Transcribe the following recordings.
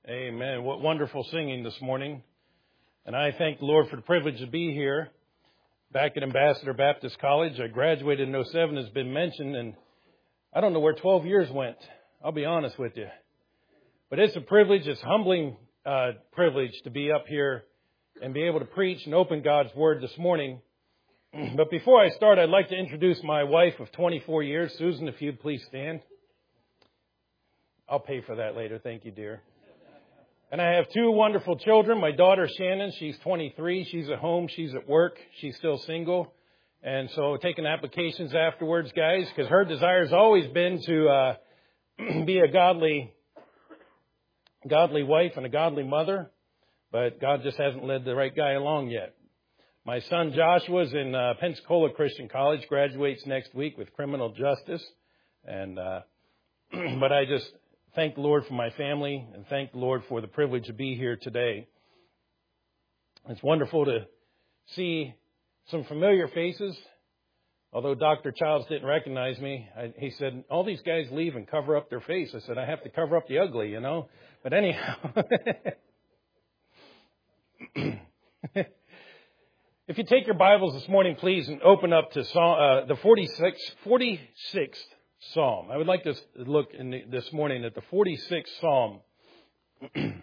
Amen. What wonderful singing this morning. And I thank the Lord for the privilege to be here back at Ambassador Baptist College. I graduated in 07, has been mentioned, and I don't know where 12 years went. I'll be honest with you. But it's a privilege, it's a humbling privilege to be up here and be able to preach and open God's Word this morning. But before I start, I'd like to introduce my wife of 24 years. Susan, if you'd please stand. I'll pay for that later. Thank you, dear. And I have two wonderful children. My daughter, Shannon, she's 23. She's at home. She's at work. She's still single. And so taking applications afterwards, guys, because her desire has always been to be a godly wife and a godly mother. But God just hasn't led the right guy along yet. My son, Joshua's in Pensacola Christian College, graduates next week with criminal justice. And but I just thank the Lord for my family and thank the Lord for the privilege to be here today. It's wonderful to see some familiar faces. Although Dr. Childs didn't recognize me, he said, all these guys leave and cover up their face. I said, I have to cover up the ugly, you know. But anyhow, if you take your Bibles this morning, please, and open up to the 46th Psalm. I would like to look this morning at the 46th Psalm. In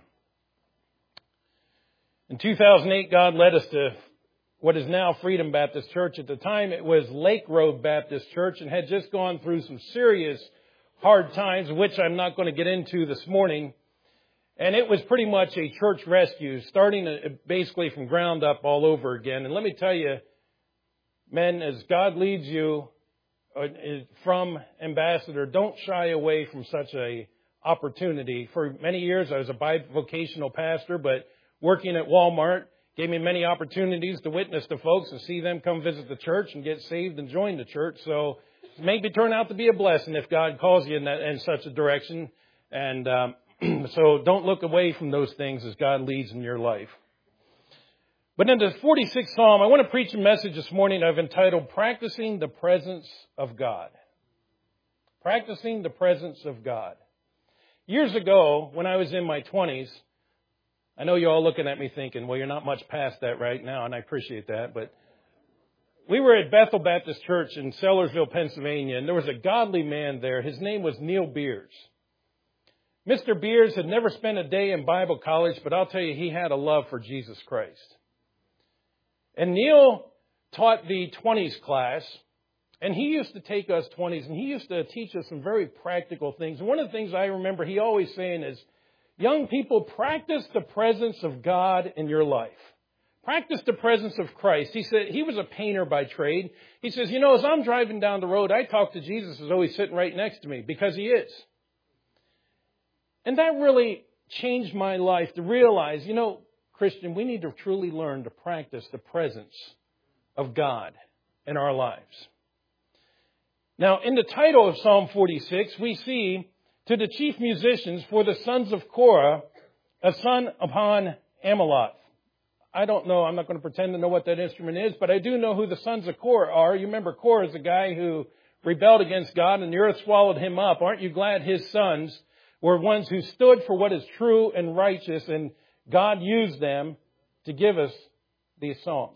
2008, God led us to what is now Freedom Baptist Church. At the time, it was Lake Road Baptist Church and had just gone through some serious hard times, which I'm not going to get into this morning. And it was pretty much a church rescue, starting basically from ground up all over again. And let me tell you, men, as God leads you from Ambassador, don't shy away from such a opportunity. For many years, I was a bivocational pastor, but working at Walmart gave me many opportunities to witness to folks and see them come visit the church and get saved and join the church. So maybe turn out to be a blessing if God calls you in such a direction. And so don't look away from those things as God leads in your life. But in the 46th Psalm, I want to preach a message this morning I've entitled, Practicing the Presence of God. Practicing the Presence of God. Years ago, when I was in my 20s, I know you're all looking at me thinking, well, you're not much past that right now, and I appreciate that, but we were at Bethel Baptist Church in Sellersville, Pennsylvania, and there was a godly man there. His name was Neil Beers. Mr. Beers had never spent a day in Bible college, but I'll tell you, he had a love for Jesus Christ. And Neil taught the 20s class, and he used to take us 20s, and he used to teach us some very practical things. And one of the things I remember he always saying is, young people, practice the presence of God in your life. Practice the presence of Christ. He said he was a painter by trade. He says, you know, as I'm driving down the road, I talk to Jesus as though he's sitting right next to me, because he is. And that really changed my life to realize, you know, Christian, we need to truly learn to practice the presence of God in our lives. Now, in the title of Psalm 46, we see, to the chief musicians for the sons of Korah, a son upon Amalot. I don't know, I'm not going to pretend to know what that instrument is, but I do know who the sons of Korah are. You remember Korah is the guy who rebelled against God and the earth swallowed him up. Aren't you glad his sons were ones who stood for what is true and righteous, and God used them to give us these Psalms.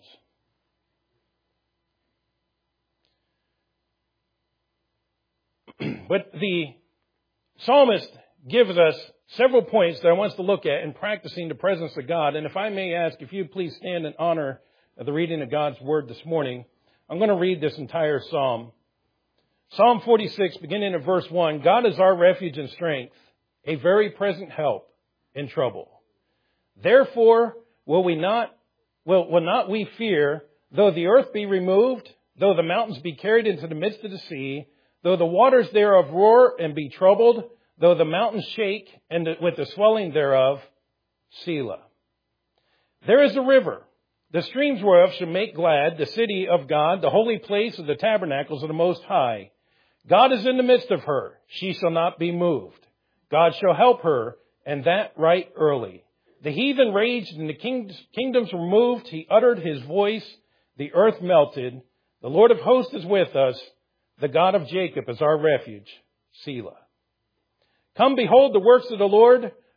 But the psalmist gives us several points that I want us to look at in practicing the presence of God. And if I may ask, if you please stand in honor of the reading of God's Word this morning, I'm going to read this entire psalm. Psalm 46, beginning at verse 1, God is our refuge and strength, a very present help in trouble. Therefore, will not we fear, though the earth be removed, though the mountains be carried into the midst of the sea, though the waters thereof roar and be troubled, though the mountains shake and with the swelling thereof, Selah. There is a river, the streams whereof shall make glad the city of God, the holy place of the tabernacles of the Most High. God is in the midst of her, she shall not be moved. God shall help her, and that right early. The heathen raged, and the kingdoms were moved. He uttered his voice. The earth melted. The Lord of hosts is with us. The God of Jacob is our refuge. Selah. Come, behold the works of the Lord,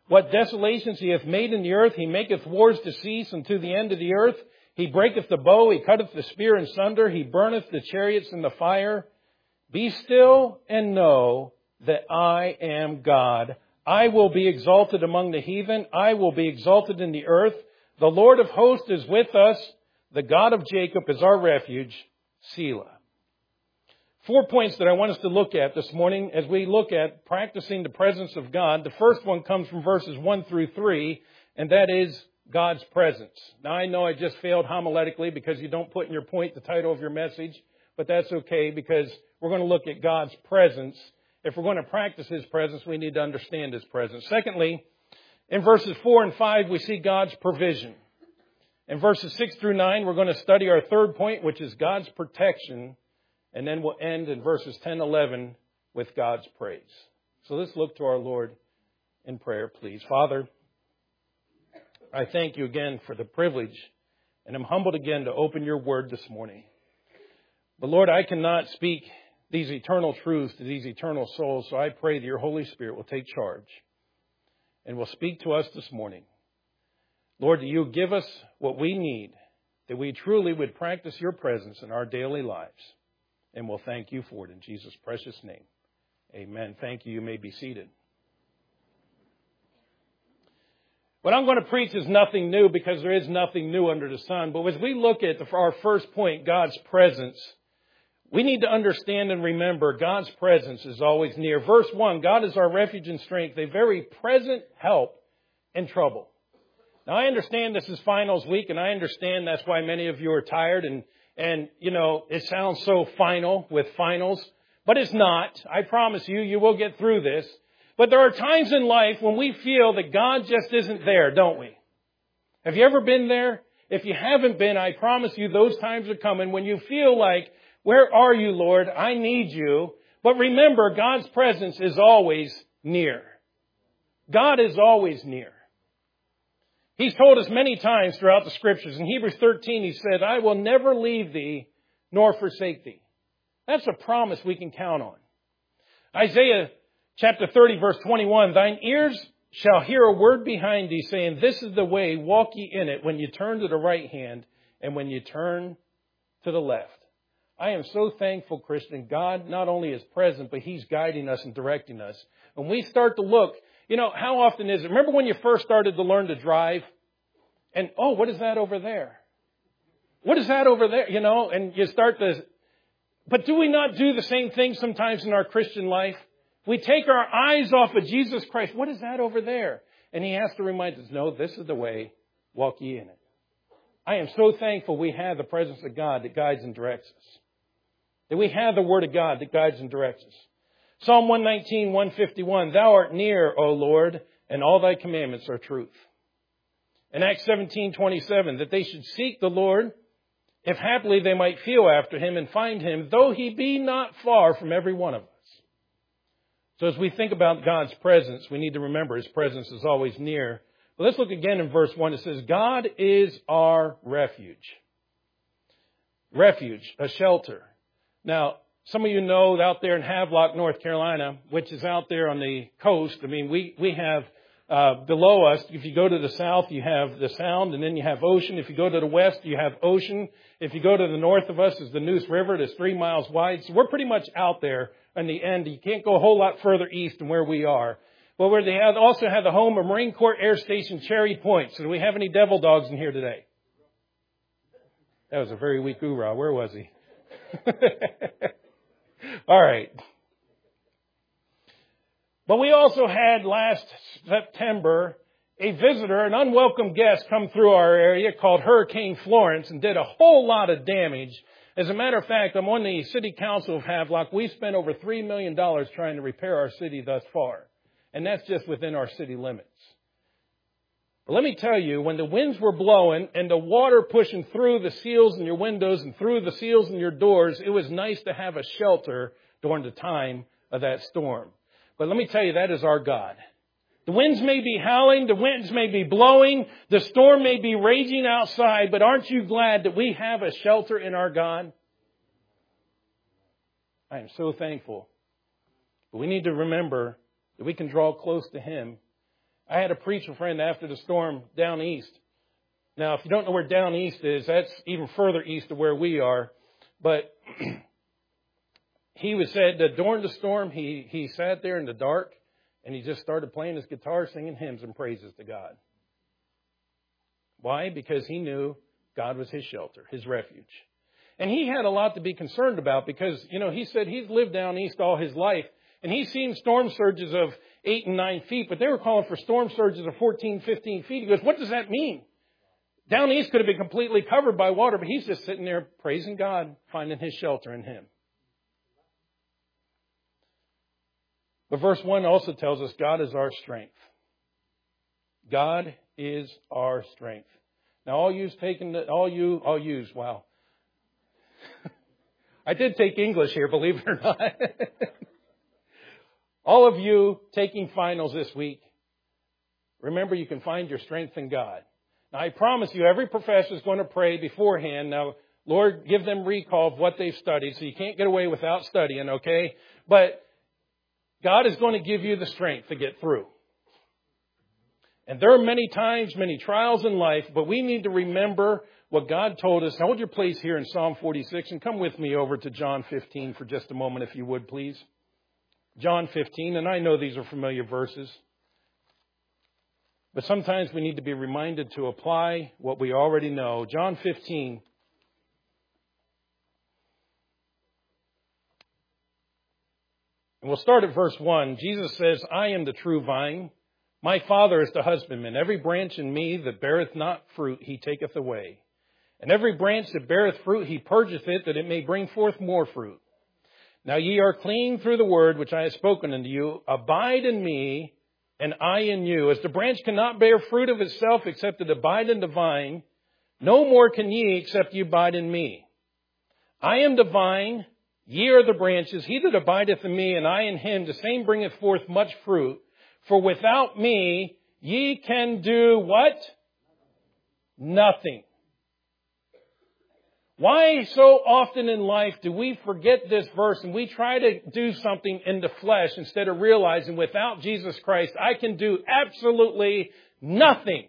What desolations he hath made in the earth. He maketh wars to cease unto the end of the earth. He breaketh the bow. He cutteth the spear in sunder. He burneth the chariots in the fire. Be still and know that I am God. I will be exalted among the heathen. I will be exalted in the earth. The Lord of hosts is with us. The God of Jacob is our refuge. Selah. 4 points that I want us to look at this morning as we look at practicing the presence of God. The first one comes from verses 1 through 3, and that is God's presence. Now, I know I just failed homiletically because you don't put in your point the title of your message, but that's okay because we're going to look at God's presence. If we're going to practice His presence, we need to understand His presence. Secondly, in verses 4 and 5, we see God's provision. In verses 6 through 9, we're going to study our third point, which is God's protection. And then we'll end in verses 10, 11 with God's praise. So let's look to our Lord in prayer, please. Father, I thank you again for the privilege, and I'm humbled again to open your word this morning. But Lord, I cannot speak these eternal truths to these eternal souls, so I pray that your Holy Spirit will take charge and will speak to us this morning. Lord, that you give us what we need, that we truly would practice your presence in our daily lives. And we'll thank you for it in Jesus' precious name. Amen. Thank you. You may be seated. What I'm going to preach is nothing new because there is nothing new under the sun. But as we look at our first point, God's presence, we need to understand and remember God's presence is always near. Verse 1, God is our refuge and strength, a very present help in trouble. Now, I understand this is finals week, and I understand that's why many of you are tired and, you know, it sounds so final with finals, but it's not. I promise you, you will get through this. But there are times in life when we feel that God just isn't there, don't we? Have you ever been there? If you haven't been, I promise you those times are coming when you feel like, where are you, Lord? I need you. But remember, God's presence is always near. God is always near. He's told us many times throughout the Scriptures. In Hebrews 13, He said, I will never leave thee nor forsake thee. That's a promise we can count on. Isaiah chapter 30, verse 21, thine ears shall hear a word behind thee saying, this is the way, walk ye in it, when you turn to the right hand and when you turn to the left. I am so thankful, Christian. God not only is present, but He's guiding us and directing us. When we start to look, you know, how often is it? Remember when you first started to learn to drive? And, oh, what is that over there? What is that over there? You know, and you start to... But do we not do the same thing sometimes in our Christian life? We take our eyes off of Jesus Christ. What is that over there? And He has to remind us, no, this is the way. Walk ye in it. I am so thankful we have the presence of God that guides and directs us. That we have the Word of God that guides and directs us. Psalm 119, 151, Thou art near, O Lord, and all Thy commandments are truth. In Acts 17, 27, that they should seek the Lord, if haply they might feel after Him and find Him, though He be not far from every one of us. So as we think about God's presence, we need to remember His presence is always near. But let's look again in verse 1. It says, God is our refuge. Refuge, a shelter. Now, some of you know out there in Havelock, North Carolina, which is out there on the coast. I mean, we have below us, if you go to the south, you have the Sound, and then you have ocean. If you go to the west, you have ocean. If you go to the north of us is the Neuse River. It is 3 miles wide. So we're pretty much out there on the end. You can't go a whole lot further east than where we are. Well, where they also have the home of Marine Corps Air Station Cherry Point. So do we have any devil dogs in here today? That was a very weak hoorah. Where was he? All right. But we also had last September a visitor, an unwelcome guest, come through our area called Hurricane Florence and did a whole lot of damage. As a matter of fact, I'm on the City Council of Havelock. We've spent over $3 million trying to repair our city thus far. And that's just within our city limits. But let me tell you, when the winds were blowing and the water pushing through the seals in your windows and through the seals in your doors, it was nice to have a shelter during the time of that storm. But let me tell you, that is our God. The winds may be howling, the winds may be blowing, the storm may be raging outside, but aren't you glad that we have a shelter in our God? I am so thankful. But we need to remember that we can draw close to Him. I had a preacher friend after the storm down east. Now, if you don't know where down east is, that's even further east of where we are. But he was said that during the storm, he sat there in the dark and he just started playing his guitar, singing hymns and praises to God. Why? Because he knew God was his shelter, his refuge. And he had a lot to be concerned about because, he said he's lived down east all his life. And he's seen storm surges of 8 and 9 feet, but they were calling for storm surges of 14, 15 feet. He goes, what does that mean? Down east could have been completely covered by water, but he's just sitting there praising God, finding his shelter in Him. But verse 1 also tells us God is our strength. God is our strength. Now, wow. I did take English here, believe it or not. All of you taking finals this week, remember you can find your strength in God. Now, I promise you, every professor is going to pray beforehand. Now, Lord, give them recall of what they've studied, so you can't get away without studying, okay? But God is going to give you the strength to get through. And there are many times, many trials in life, but we need to remember what God told us. Hold your place here in Psalm 46 and come with me over to John 15 for just a moment, if you would, please. John 15, and I know these are familiar verses. But sometimes we need to be reminded to apply what we already know. John 15. And we'll start at verse 1. Jesus says, I am the true vine. My Father is the husbandman. Every branch in me that beareth not fruit, He taketh away. And every branch that beareth fruit, He purgeth it, that it may bring forth more fruit. Now ye are clean through the word which I have spoken unto you. Abide in me, and I in you. As the branch cannot bear fruit of itself except it abide in the vine, no more can ye except ye abide in me. I am the vine, ye are the branches. He that abideth in me, and I in him, the same bringeth forth much fruit. For without me, ye can do what? Nothing. Why so often in life do we forget this verse and we try to do something in the flesh instead of realizing without Jesus Christ, I can do absolutely nothing.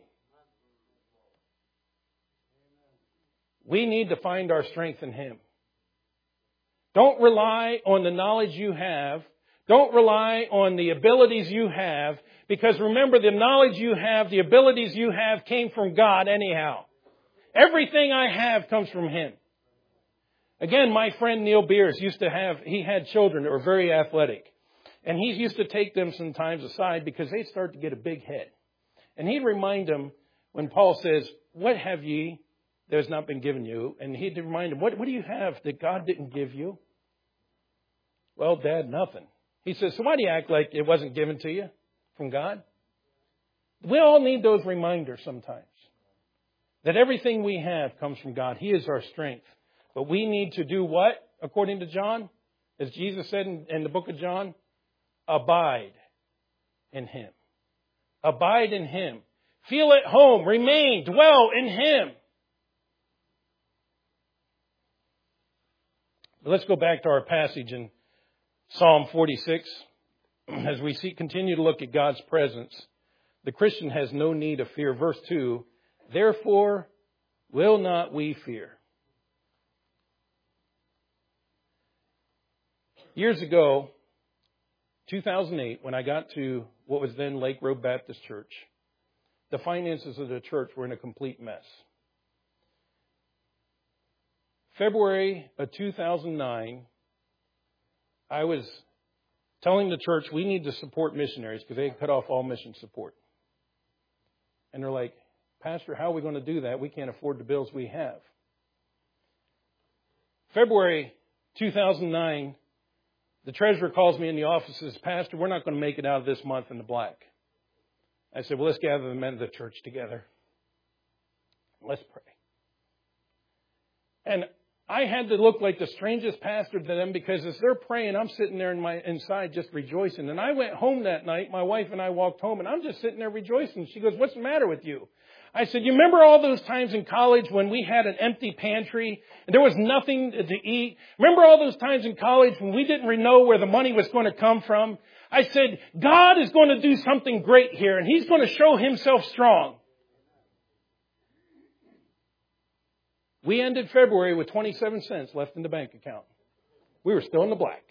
We need to find our strength in Him. Don't rely on the knowledge you have. Don't rely on the abilities you have. Because remember, the knowledge you have, the abilities you have came from God anyhow. Everything I have comes from Him. Again, my friend Neil Beers he had children that were very athletic. And he used to take them sometimes aside because they'd start to get a big head. And he'd remind them when Paul says, what have ye that has not been given you? And he'd remind them, what do you have that God didn't give you? Well, Dad, nothing. He says, so why do you act like it wasn't given to you from God? We all need those reminders sometimes. That everything we have comes from God. He is our strength. But we need to do what, according to John? As Jesus said in the book of John, abide in Him. Abide in Him. Feel at home. Remain. Dwell in Him. But let's go back to our passage in Psalm 46. As we continue to look at God's presence, the Christian has no need of fear. Verse 2, therefore will not we fear. Years ago, 2008, when I got to what was then Lake Road Baptist Church, the finances of the church were in a complete mess. February of 2009, I was telling the church we need to support missionaries because they had cut off all mission support. And they're like, Pastor, how are we going to do that? We can't afford the bills we have. February 2009, the treasurer calls me in the office and says, Pastor, we're not going to make it out of this month in the black. I said, well, let's gather the men of the church together. Let's pray. And I had to look like the strangest pastor to them because as they're praying, I'm sitting there inside just rejoicing. And I went home that night. My wife and I walked home, and I'm just sitting there rejoicing. She goes, what's the matter with you? I said, you remember all those times in college when we had an empty pantry and there was nothing to eat? Remember all those times in college when we didn't know where the money was going to come from? I said, God is going to do something great here, and He's going to show Himself strong. We ended February with 27 cents left in the bank account. We were still in the black.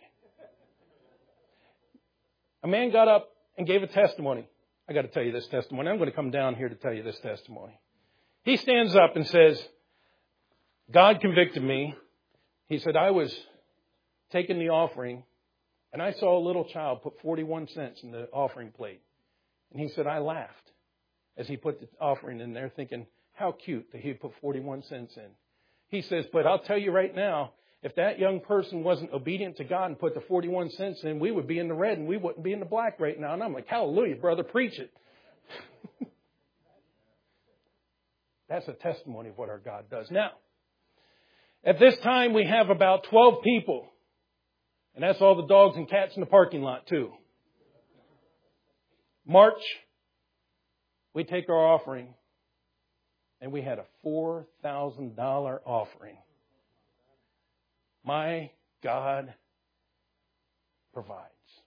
A man got up and gave a testimony. I got to tell you this testimony. I'm going to come down here to tell you this testimony. He stands up and says, God convicted me. He said, I was taking the offering, and I saw a little child put 41 cents in the offering plate. And he said, I laughed as he put the offering in there, thinking, how cute that he put 41 cents in. He says, but I'll tell you right now, if that young person wasn't obedient to God and put the 41 cents in, we would be in the red and we wouldn't be in the black right now. And I'm like, hallelujah, brother, preach it. That's a testimony of what our God does. Now, at this time, we have about 12 people. And that's all the dogs and cats in the parking lot, too. March, we take our offering. And we had a $4,000 offering. My God provides.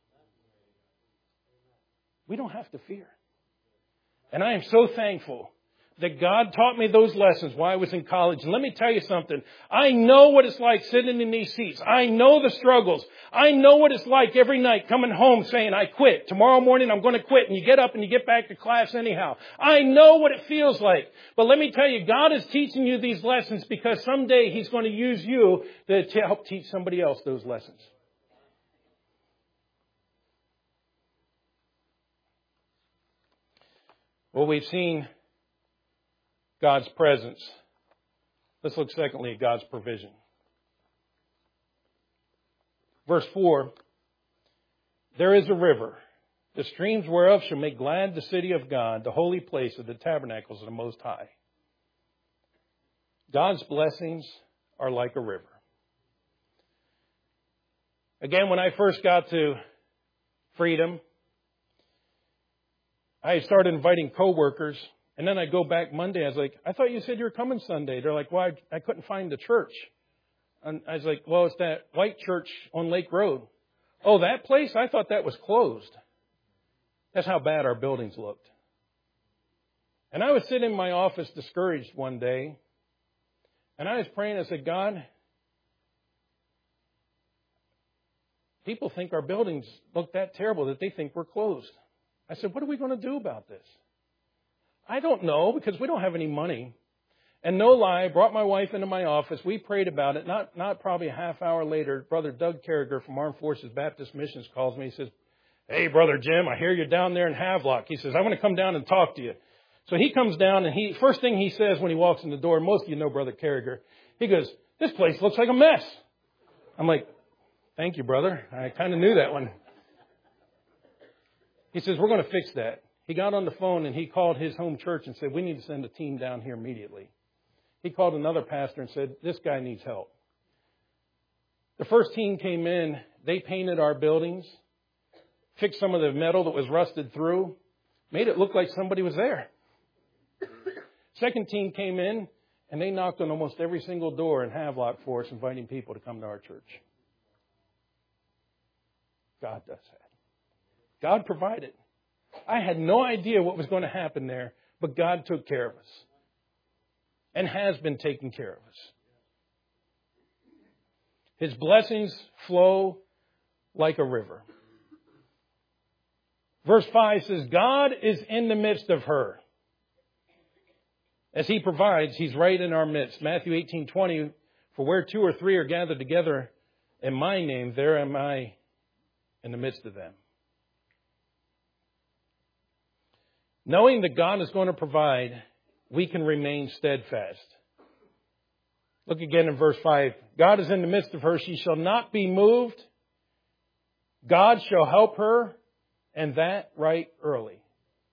We don't have to fear. And I am so thankful that God taught me those lessons while I was in college. And let me tell you something. I know what it's like sitting in these seats. I know the struggles. I know what it's like every night coming home saying, I quit. Tomorrow morning I'm going to quit. And you get up and you get back to class anyhow. I know what it feels like. But let me tell you, God is teaching you these lessons because someday He's going to use you to help teach somebody else those lessons. Well, we've seen God's presence. Let's look secondly at God's provision. Verse 4, there is a river, the streams whereof shall make glad the city of God, the holy place of the tabernacles of the Most High. God's blessings are like a river. Again, when I first got to Freedom, I started inviting coworkers. And then I go back Monday. I was like, I thought you said you were coming Sunday. They're like, well, I couldn't find the church. And I was like, well, it's that white church on Lake Road. Oh, that place? I thought that was closed. That's how bad our buildings looked. And I was sitting in my office discouraged one day. And I was praying. I said, God, people think our buildings look that terrible that they think we're closed. I said, what are we going to do about this? I don't know, because we don't have any money. And no lie, I brought my wife into my office. We prayed about it. Not probably a half hour later, Brother Doug Carragher from Armed Forces Baptist Missions calls me. He says, hey, Brother Jim, I hear you're down there in Havelock. He says, I want to come down and talk to you. So he comes down, and first thing he says when he walks in the door, most of you know Brother Carragher, he goes, this place looks like a mess. I'm like, thank you, brother. I kind of knew that one. He says, we're going to fix that. He got on the phone and he called his home church and said, we need to send a team down here immediately. He called another pastor and said, this guy needs help. The first team came in. They painted our buildings, fixed some of the metal that was rusted through, made it look like somebody was there. Second team came in and they knocked on almost every single door in Havelock for us, inviting people to come to our church. God does that. God provided. I had no idea what was going to happen there, but God took care of us and has been taking care of us. His blessings flow like a river. Verse 5 says, God is in the midst of her. As He provides, He's right in our midst. Matthew 18:20, for where 2 or 3 are gathered together in my name, there am I in the midst of them. Knowing that God is going to provide, we can remain steadfast. Look again in verse 5. God is in the midst of her. She shall not be moved. God shall help her, and that right early.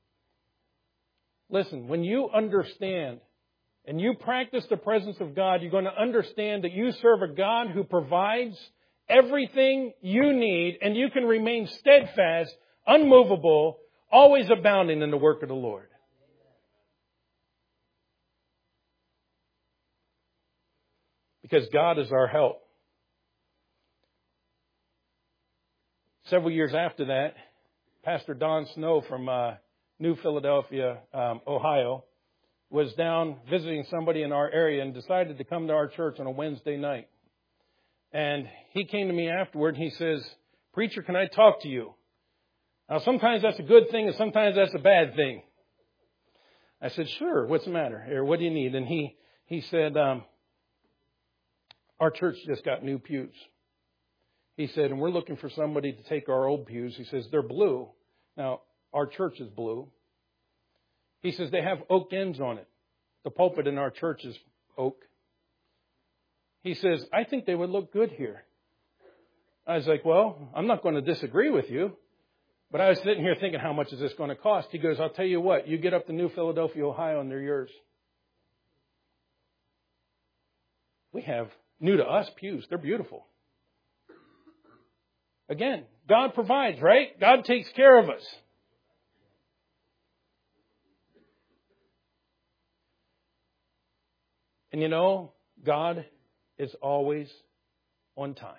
Listen, when you understand and you practice the presence of God, you're going to understand that you serve a God who provides everything you need, and you can remain steadfast, unmovable, always abounding in the work of the Lord. Because God is our help. Several years after that, Pastor Don Snow from New Philadelphia, Ohio, was down visiting somebody in our area and decided to come to our church on a Wednesday night. And he came to me afterward and he says, "Preacher, can I talk to you?" Now, sometimes that's a good thing and sometimes that's a bad thing. I said, "Sure, what's the matter? Or what do you need?" And he said, "Our church just got new pews." He said, "And we're looking for somebody to take our old pews." He says, "They're blue." Now, our church is blue. He says, "They have oak ends on it. The pulpit in our church is oak." He says, "I think they would look good here." I was like, "Well, I'm not going to disagree with you." But I was sitting here thinking, how much is this going to cost? He goes, "I'll tell you what, you get up to New Philadelphia, Ohio, and they're yours." We have new to us pews. They're beautiful. Again, God provides, right? God takes care of us. And you know, God is always on time.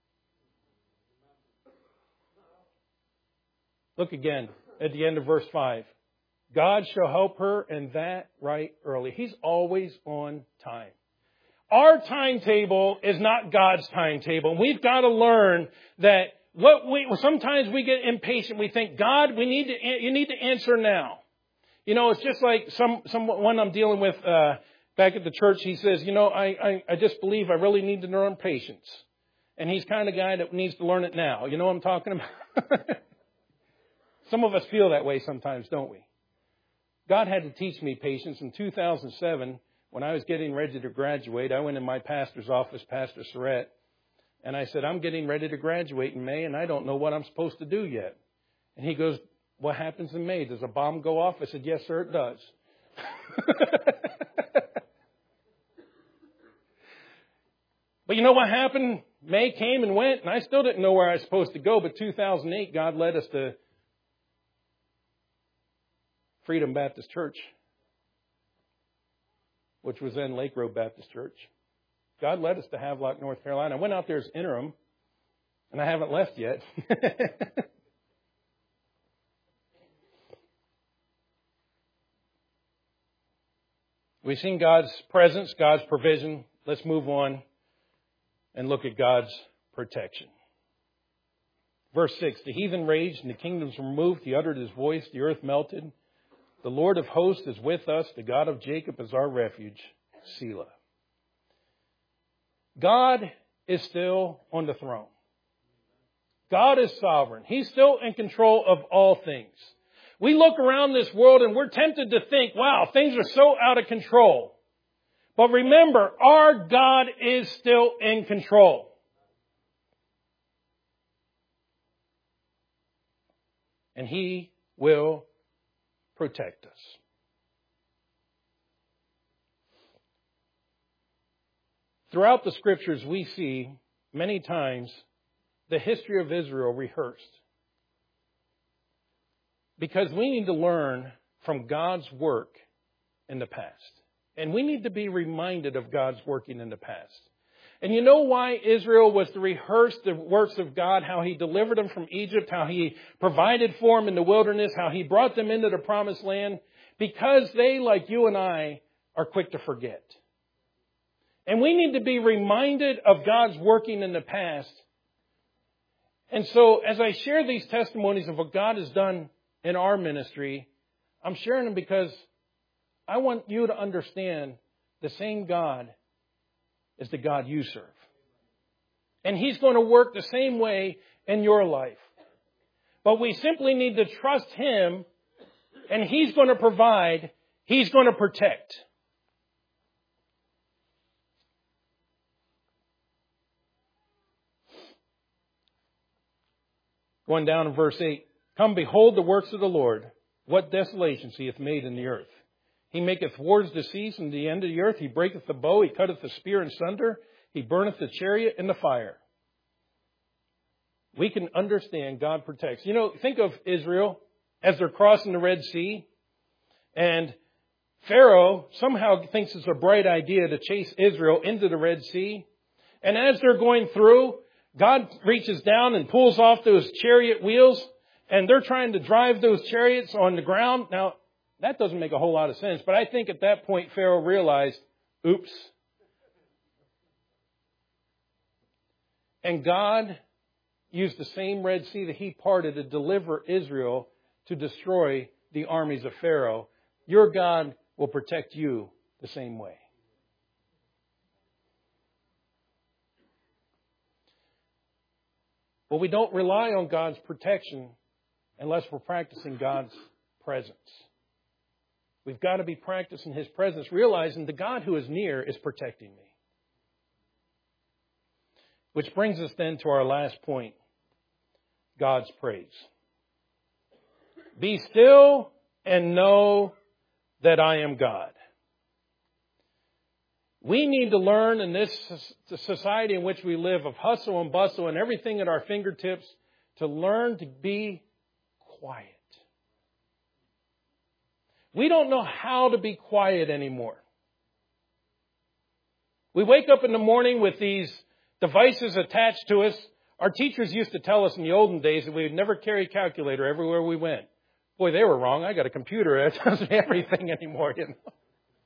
Look again at the end of verse 5. God shall help her, and that right early. He's always on time. Our timetable is not God's timetable. We've got to learn that sometimes we get impatient. We think, "God, you need to answer now." You know, it's just like someone I'm dealing with back at the church. He says, I just believe I really need to learn patience. And he's kind of guy that needs to learn it now. You know what I'm talking about? Some of us feel that way sometimes, don't we? God had to teach me patience. In 2007, when I was getting ready to graduate, I went in my pastor's office, Pastor Surratt, and I said, "I'm getting ready to graduate in May, and I don't know what I'm supposed to do yet." And he goes, "What happens in May? Does a bomb go off?" I said, "Yes, sir, it does." But you know what happened? May came and went, and I still didn't know where I was supposed to go. But 2008, God led us to Freedom Baptist Church, which was then Lake Road Baptist Church. God led us to Havelock, North Carolina. I went out there as interim, and I haven't left yet. We've seen God's presence, God's provision. Let's move on and look at God's protection. Verse 6, "The heathen raged and the kingdoms were moved. He uttered his voice. The earth melted. The Lord of hosts is with us. The God of Jacob is our refuge. Selah." God is still on the throne. God is sovereign. He's still in control of all things. We look around this world and we're tempted to think, wow, things are so out of control. But remember, our God is still in control. And He will protect us. Throughout the Scriptures, we see many times the history of Israel rehearsed. Because we need to learn from God's work in the past. And we need to be reminded of God's working in the past. And you know why Israel was to rehearse the works of God, how He delivered them from Egypt, how He provided for them in the wilderness, how He brought them into the promised land? Because they, like you and I, are quick to forget. And we need to be reminded of God's working in the past. And so as I share these testimonies of what God has done in our ministry, I'm sharing them because I want you to understand the same God is the God you serve. And He's going to work the same way in your life. But we simply need to trust Him, and He's going to provide, He's going to protect. Going down in verse 8, "Come, behold the works of the Lord, what desolations He hath made in the earth. He maketh wars to cease in the end of the earth. He breaketh the bow. He cutteth the spear in sunder. He burneth the chariot in the fire." We can understand God protects. You know, think of Israel as they're crossing the Red Sea. And Pharaoh somehow thinks it's a bright idea to chase Israel into the Red Sea. And as they're going through, God reaches down and pulls off those chariot wheels. and they're trying to drive those chariots on the ground. Now, that doesn't make a whole lot of sense, but I think at that point Pharaoh realized, oops. And God used the same Red Sea that He parted to deliver Israel to destroy the armies of Pharaoh. Your God will protect you the same way. But we don't rely on God's protection unless we're practicing God's presence. We've got to be practicing His presence, realizing the God who is near is protecting me. Which brings us then to our last point, God's praise. Be still and know that I am God. We need to learn in this society in which we live of hustle and bustle and everything at our fingertips to learn to be quiet. We don't know how to be quiet anymore. We wake up in the morning with these devices attached to us. Our teachers used to tell us in the olden days that we would never carry a calculator everywhere we went. Boy, they were wrong. I got a computer that tells me everything anymore, you know.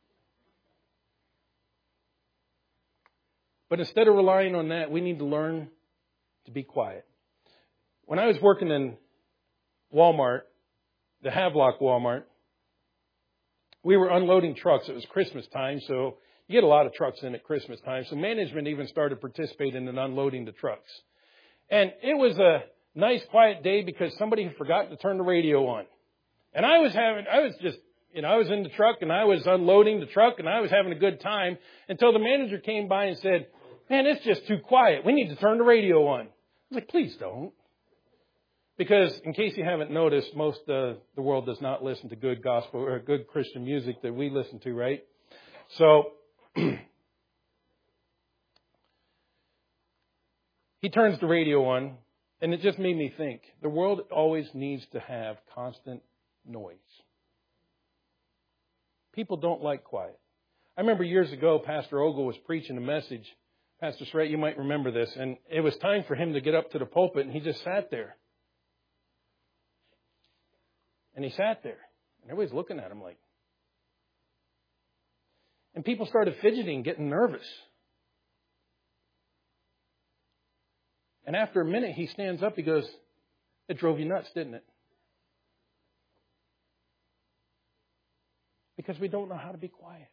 But instead of relying on that, we need to learn to be quiet. When I was working in Walmart, the Havelock Walmart, we were unloading trucks. It was Christmas time, so you get a lot of trucks in at Christmas time. So management even started participating in unloading the trucks. And it was a nice quiet day because somebody had forgotten to turn the radio on. And I was in the truck and I was unloading the truck and I was having a good time until the manager came by and said, man, it's just too quiet. We need to turn the radio on. I was like, please don't. Because in case you haven't noticed, most of the world does not listen to good gospel or good Christian music that we listen to, right? So he turns the radio on, and it just made me think. The world always needs to have constant noise. People don't like quiet. I remember years ago, Pastor Ogle was preaching a message. Pastor Srett, you might remember this. And it was time for him to get up to the pulpit, and he just sat there. And he sat there. And everybody's looking at him like. And people started fidgeting, getting nervous. And after a minute, he stands up. He goes, it drove you nuts, didn't it? Because we don't know how to be quiet.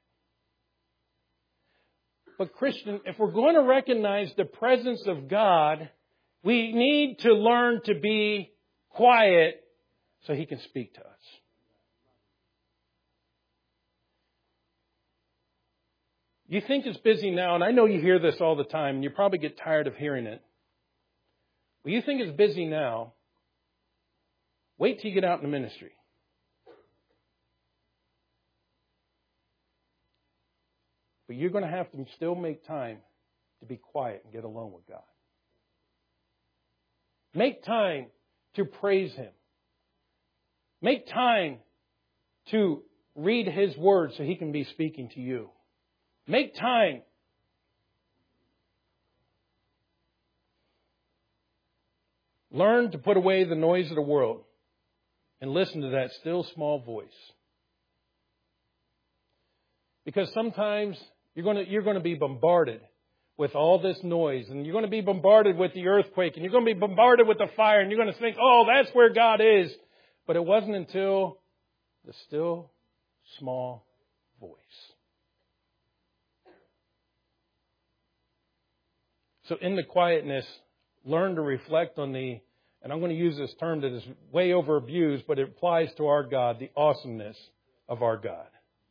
But Christian, if we're going to recognize the presence of God, we need to learn to be quiet so He can speak to us. You think it's busy now, and I know you hear this all the time, and you probably get tired of hearing it. Well, you think it's busy now. Wait till you get out in the ministry. But you're going to have to still make time to be quiet and get alone with God. Make time to praise Him. Make time to read His Word so He can be speaking to you. Make time. Learn to put away the noise of the world and listen to that still small voice. Because sometimes you're going to be bombarded with all this noise, and you're going to be bombarded with the earthquake, and you're going to be bombarded with the fire, and you're going to think, oh, that's where God is. But it wasn't until the still small voice. So in the quietness, learn to reflect on the, and I'm going to use this term that is way over abused, but it applies to our God, the awesomeness of our God.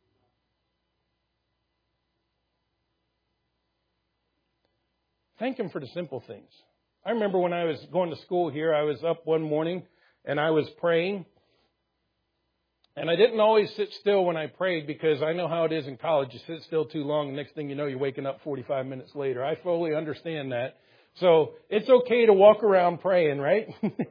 Thank Him for the simple things. I remember when I was going to school here, I was up one morning and I was praying. And I didn't always sit still when I prayed because I know how it is in college. You sit still too long, and next thing you know, you're waking up 45 minutes later. I fully understand that. So it's okay to walk around praying, right?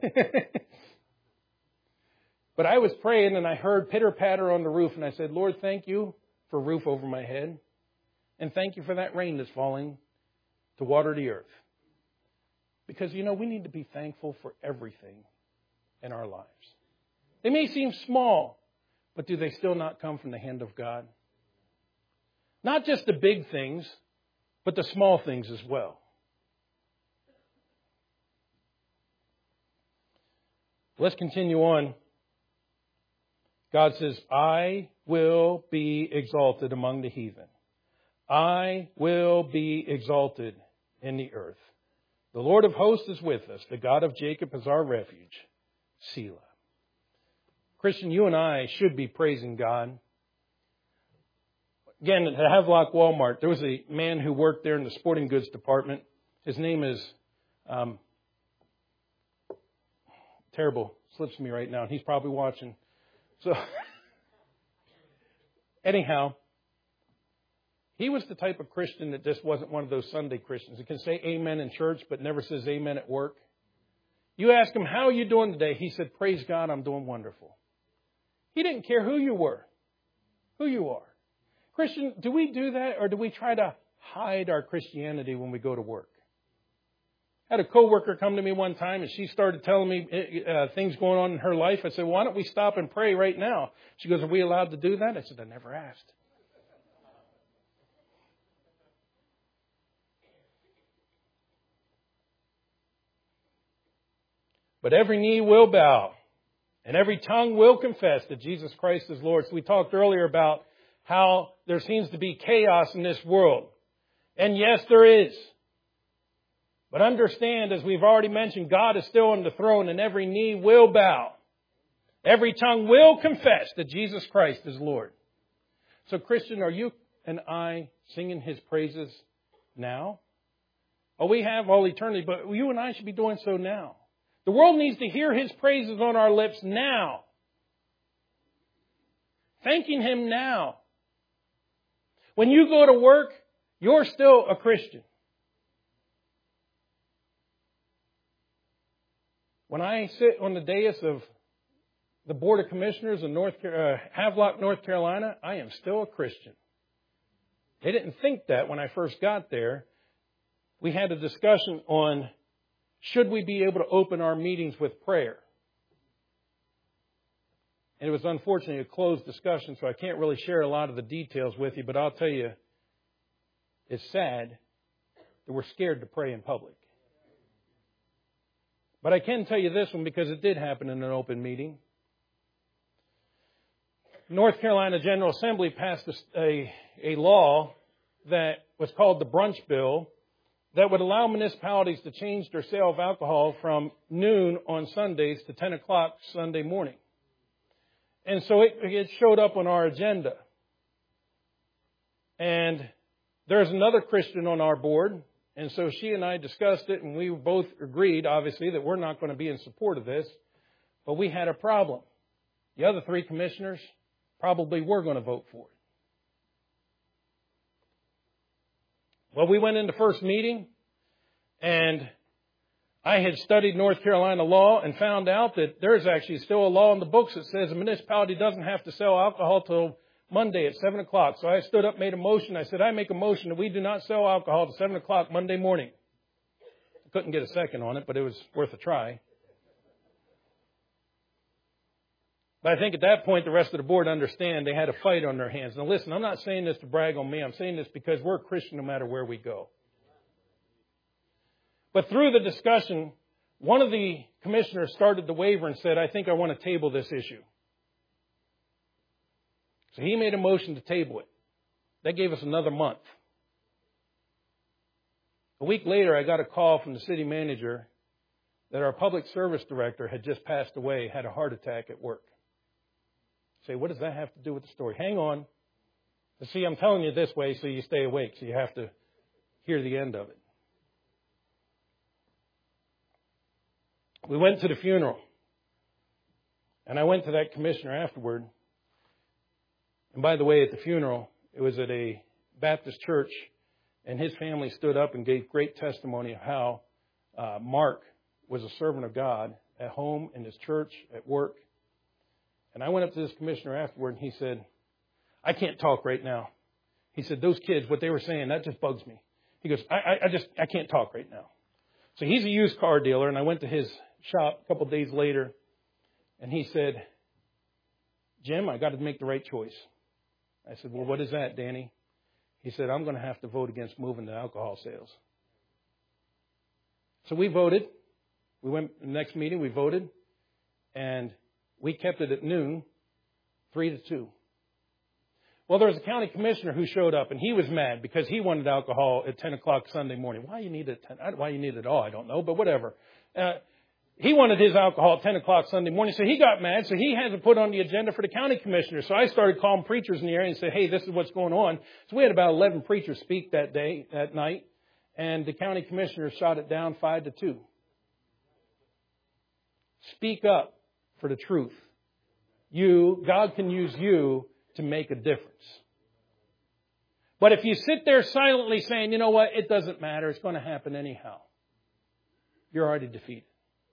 But I was praying and I heard pitter-patter on the roof, and I said, Lord, thank you for a roof over my head. And thank you for that rain that's falling to water the earth. Because, we need to be thankful for everything in our lives. They may seem small, but do they still not come from the hand of God? Not just the big things, but the small things as well. Let's continue on. God says, I will be exalted among the heathen. I will be exalted in the earth. The Lord of hosts is with us. The God of Jacob is our refuge. Selah. Christian, you and I should be praising God. Again, at Havelock Walmart, there was a man who worked there in the sporting goods department. His name is, terrible, slips me right now, and he's probably watching. So, anyhow, he was the type of Christian that just wasn't one of those Sunday Christians. He can say amen in church, but never says amen at work. You ask him, how are you doing today? He said, praise God, I'm doing wonderful. He didn't care who you were, who you are. Christian, do we do that, or do we try to hide our Christianity when we go to work? I had a coworker come to me one time, and she started telling me things going on in her life. I said, why don't we stop and pray right now? She goes, are we allowed to do that? I said, I never asked. But every knee will bow, and every tongue will confess that Jesus Christ is Lord. So we talked earlier about how there seems to be chaos in this world. And yes, there is. But understand, as we've already mentioned, God is still on the throne, and every knee will bow. Every tongue will confess that Jesus Christ is Lord. So Christian, are you and I singing His praises now? Oh, we have all eternity, but you and I should be doing so now. The world needs to hear His praises on our lips now. Thanking Him now. When you go to work, you're still a Christian. When I sit on the dais of the Board of Commissioners in Havelock, North Carolina, I am still a Christian. They didn't think that when I first got there. We had a discussion on should we be able to open our meetings with prayer. And it was unfortunately a closed discussion, so I can't really share a lot of the details with you, but I'll tell you, it's sad that we're scared to pray in public. But I can tell you this one because it did happen in an open meeting. North Carolina General Assembly passed a law that was called the Brunch Bill that would allow municipalities to change their sale of alcohol from noon on Sundays to 10 o'clock Sunday morning. And so it showed up on our agenda. And there's another Christian on our board. And so she and I discussed it, and we both agreed, obviously, that we're not going to be in support of this. But we had a problem. The other three commissioners probably were going to vote for it. Well, we went into first meeting, and I had studied North Carolina law and found out that there's actually still a law in the books that says a municipality doesn't have to sell alcohol till Monday at 7 o'clock. So I stood up, made a motion. I said, I make a motion that we do not sell alcohol till 7 o'clock Monday morning. I couldn't get a second on it, but it was worth a try. But I think at that point, the rest of the board understand they had a fight on their hands. Now listen, I'm not saying this to brag on me. I'm saying this because we're a Christian no matter where we go. But through the discussion, one of the commissioners started to waver and said, I think I want to table this issue. So he made a motion to table it. That gave us another month. A week later, I got a call from the city manager that our public service director had just passed away, had a heart attack at work. Say, what does that have to do with the story? Hang on. But see, I'm telling you this way so you stay awake, so you have to hear the end of it. We went to the funeral. And I went to that commissioner afterward. And by the way, at the funeral, it was at a Baptist church, and his family stood up and gave great testimony of how Mark was a servant of God at home, in his church, at work. And I went up to this commissioner afterward, and he said, I can't talk right now. He said, those kids, what they were saying, that just bugs me. He goes, I can't talk right now. So he's a used car dealer, and I went to his shop a couple of days later, And he said, Jim, I got to make the right choice. I said, well, what is that, Danny? He said, I'm going to have to vote against moving the alcohol sales. So we voted. We went to the next meeting, we voted, and we kept it at noon, 3-2. Well, there was a county commissioner who showed up, and he was mad because he wanted alcohol at 10 o'clock Sunday morning. Why you need it at all, I don't know, but whatever. He wanted his alcohol at 10 o'clock Sunday morning, so he got mad, so he had to put on the agenda for the county commissioner. So I started calling preachers in the area and said, hey, this is what's going on. So we had about 11 preachers speak that night, and the county commissioner shot it down 5-2. Speak up for the truth. God can use you to make a difference. But if you sit there silently saying, you know what, it doesn't matter, it's going to happen anyhow, you're already defeated.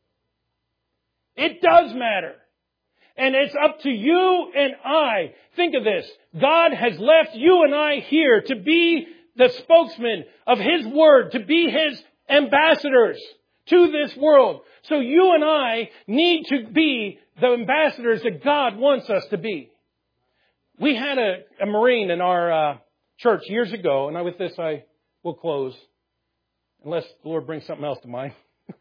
It does matter. And it's up to you and I. Think of this. God has left you and I here to be the spokesman of His Word, to be His ambassadors to this world. So you and I need to be the ambassadors that God wants us to be. We had a Marine in our church years ago, and with this I will close, unless the Lord brings something else to mind.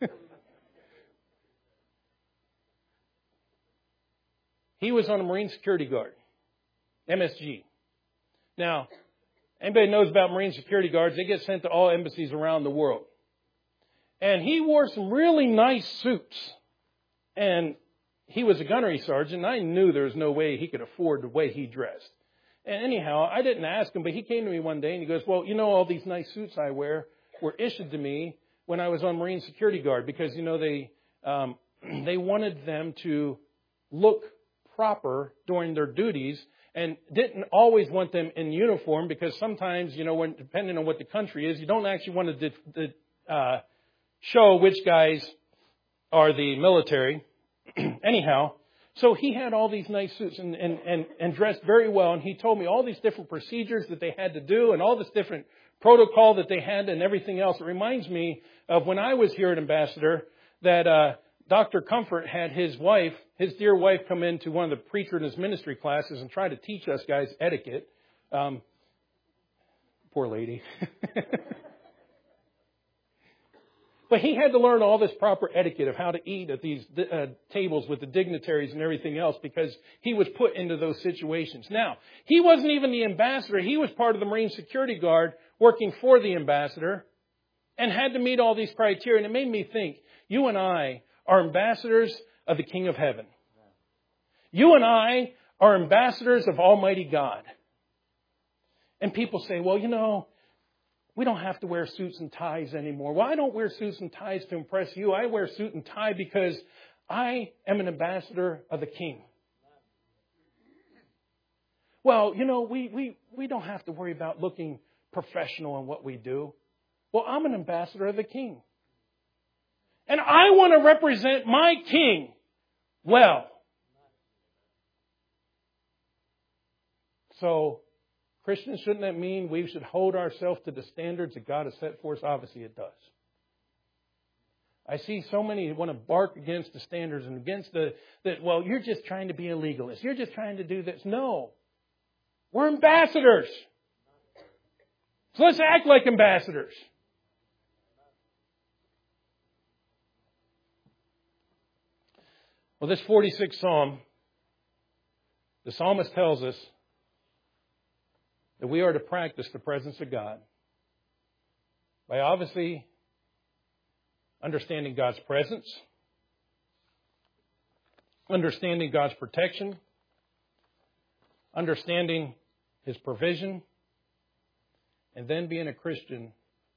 He was on a Marine Security Guard, MSG. Now, anybody knows about Marine Security Guards, they get sent to all embassies around the world. And he wore some really nice suits. And he was a gunnery sergeant, and I knew there was no way he could afford the way he dressed. And anyhow, I didn't ask him, but he came to me one day and he goes, well, you know, all these nice suits I wear were issued to me when I was on Marine Security Guard because, you know, they wanted them to look proper during their duties and didn't always want them in uniform because sometimes, you know, depending on what the country is, you don't actually want to show which guys are the military. Anyhow, so he had all these nice suits and dressed very well. And he told me all these different procedures that they had to do and all this different protocol that they had and everything else. It reminds me of when I was here at Ambassador that Dr. Comfort had his dear wife, come into one of the preacher in his ministry classes and try to teach us guys etiquette. Poor lady. But he had to learn all this proper etiquette of how to eat at these tables with the dignitaries and everything else because he was put into those situations. Now, he wasn't even the ambassador. He was part of the Marine Security Guard working for the ambassador and had to meet all these criteria. And it made me think, you and I are ambassadors of the King of Heaven. You and I are ambassadors of Almighty God. And people say, well, you know, we don't have to wear suits and ties anymore. Well, I don't wear suits and ties to impress you. I wear suit and tie because I am an ambassador of the King. Well, you know, we don't have to worry about looking professional in what we do. Well, I'm an ambassador of the King. And I want to represent my King well. So, Christians, shouldn't that mean we should hold ourselves to the standards that God has set for us? Obviously it does. I see so many who want to bark against the standards and against well, you're just trying to be a legalist. You're just trying to do this. No. We're ambassadors. So let's act like ambassadors. Well, this 46th Psalm, the psalmist tells us that we are to practice the presence of God by obviously understanding God's presence, understanding God's protection, understanding His provision, and then being a Christian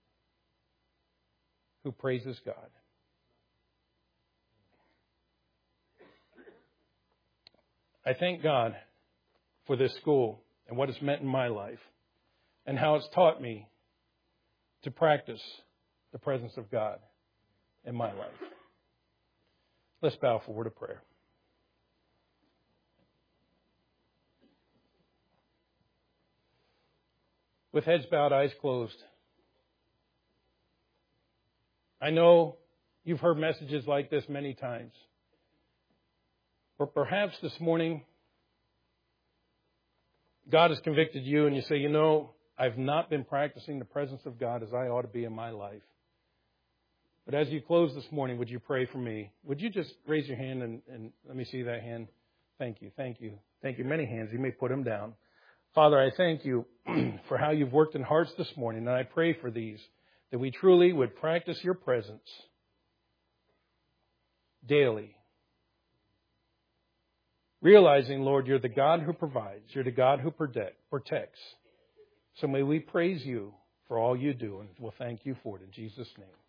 who praises God. I thank God for this school and what it's meant in my life and how it's taught me to practice the presence of God in my life. Let's bow for a word of prayer. With heads bowed, eyes closed. I know you've heard messages like this many times. Or perhaps this morning, God has convicted you and you say, I've not been practicing the presence of God as I ought to be in my life. But as you close this morning, would you pray for me? Would you just raise your hand and let me see that hand? Thank you, thank you, thank you. Many hands. You may put them down. Father, I thank you for how you've worked in hearts this morning, and I pray for these, that we truly would practice your presence daily. Realizing, Lord, you're the God who provides. You're the God who protects. So may we praise you for all you do, and we'll thank you for it in Jesus' name.